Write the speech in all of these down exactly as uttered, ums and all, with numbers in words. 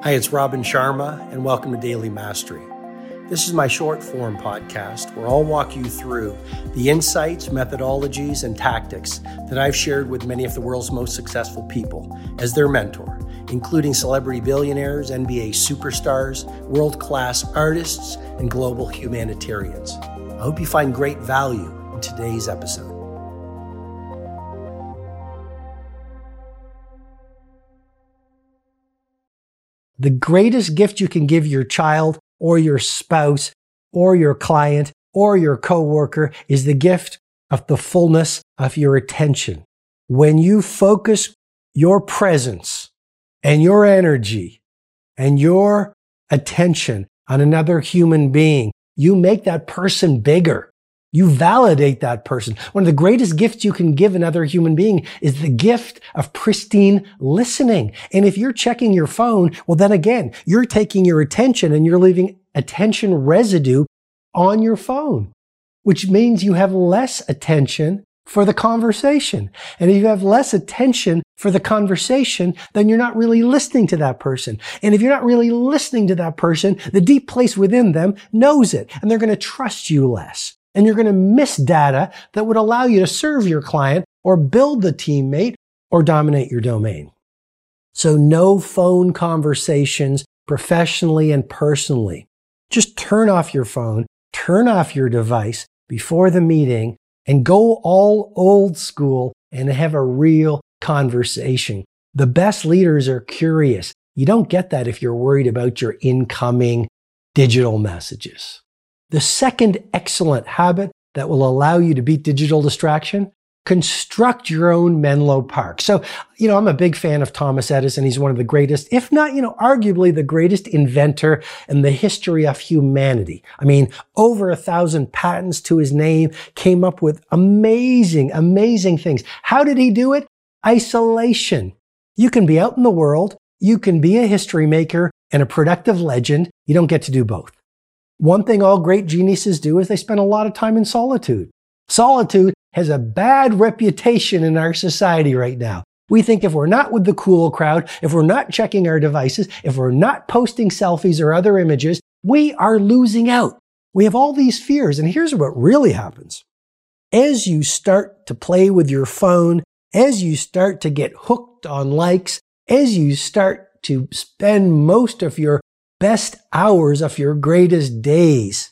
Hi, it's Robin Sharma, and welcome to Daily Mastery. This is my short form podcast where I'll walk you through the insights, methodologies, and tactics that I've shared with many of the world's most successful people as their mentor, including celebrity billionaires, N B A superstars, world-class artists, and global humanitarians. I hope you find great value in today's episode. The greatest gift you can give your child or your spouse or your client or your coworker is the gift of the fullness of your attention. When you focus your presence and your energy and your attention on another human being, you make that person bigger. You validate that person. One of the greatest gifts you can give another human being is the gift of pristine listening. And if you're checking your phone, well, then again, you're taking your attention and you're leaving attention residue on your phone, which means you have less attention for the conversation. And if you have less attention for the conversation, then you're not really listening to that person. And if you're not really listening to that person, the deep place within them knows it, and they're going to trust you less. And you're going to miss data that would allow you to serve your client or build the teammate or dominate your domain. So no phone conversations professionally and personally. Just turn off your phone, turn off your device before the meeting and go all old school and have a real conversation. The best leaders are curious. You don't get that if you're worried about your incoming digital messages. The second excellent habit that will allow you to beat digital distraction, construct your own Menlo Park. So, you know, I'm a big fan of Thomas Edison. He's one of the greatest, if not, you know, arguably the greatest inventor in the history of humanity. I mean, over a thousand patents to his name, came up with amazing, amazing things. How did he do it? Isolation. You can be out in the world, you can be a history maker and a productive legend. You don't get to do both. One thing all great geniuses do is they spend a lot of time in solitude. Solitude has a bad reputation in our society right now. We think if we're not with the cool crowd, if we're not checking our devices, if we're not posting selfies or other images, we are losing out. We have all these fears, and here's what really happens. As you start to play with your phone, as you start to get hooked on likes, as you start to spend most of your best hours of your greatest days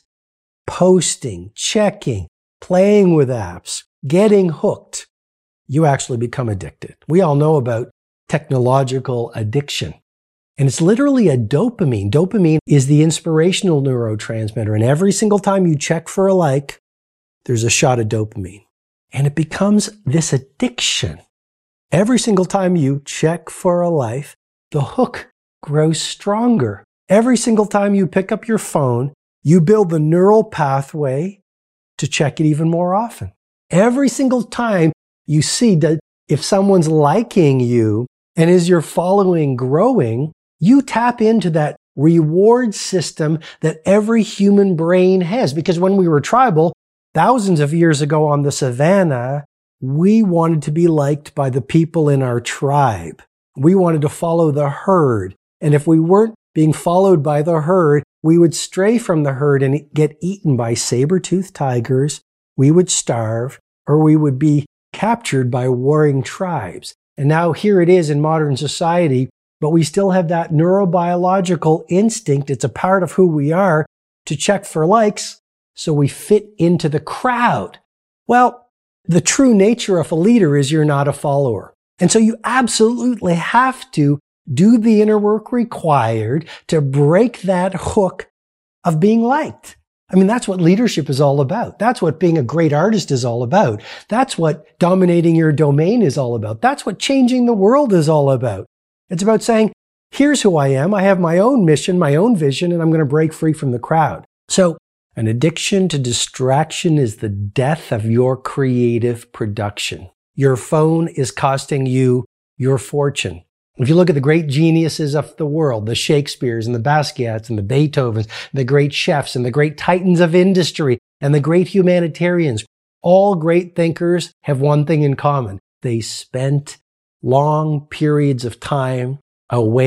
posting, checking, playing with apps, getting hooked, you actually become addicted. We all know about technological addiction. And it's literally a dopamine. Dopamine is the inspirational neurotransmitter. And every single time you check for a like, there's a shot of dopamine. And it becomes this addiction. Every single time you check for a like, the hook grows stronger. Every single time you pick up your phone, you build the neural pathway to check it even more often. Every single time you see that if someone's liking you and is your following growing, you tap into that reward system that every human brain has. Because when we were tribal, thousands of years ago on the savannah, we wanted to be liked by the people in our tribe. We wanted to follow the herd. And if we weren't being followed by the herd, we would stray from the herd and get eaten by saber-toothed tigers, we would starve, or we would be captured by warring tribes. And now here it is in modern society, but we still have that neurobiological instinct, it's a part of who we are, to check for likes, so we fit into the crowd. Well, the true nature of a leader is you're not a follower. And so you absolutely have to do the inner work required to break that hook of being liked. I mean, that's what leadership is all about. That's what being a great artist is all about. That's what dominating your domain is all about. That's what changing the world is all about. It's about saying, here's who I am. I have my own mission, my own vision, and I'm going to break free from the crowd. So an addiction to distraction is the death of your creative production. Your phone is costing you your fortune. If you look at the great geniuses of the world, the Shakespeares and the Basquiats and the Beethovens, the great chefs and the great titans of industry and the great humanitarians, all great thinkers have one thing in common. They spent long periods of time away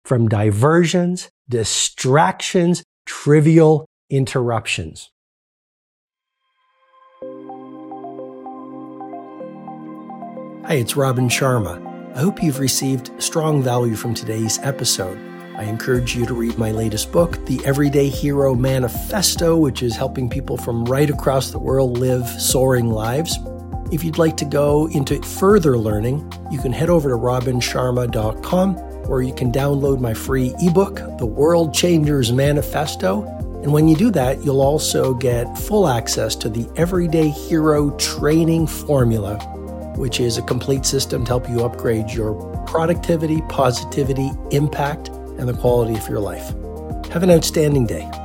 from diversions, distractions, trivial interruptions. Hi, it's Robin Sharma. I hope you've received strong value from today's episode. I encourage you to read my latest book, The Everyday Hero Manifesto, which is helping people from right across the world live soaring lives. If you'd like to go into further learning, you can head over to robin sharma dot com, where you can download my free ebook, The World Changers Manifesto. And when you do that, you'll also get full access to the Everyday Hero Training Formula, which is a complete system to help you upgrade your productivity, positivity, impact, and the quality of your life. Have an outstanding day.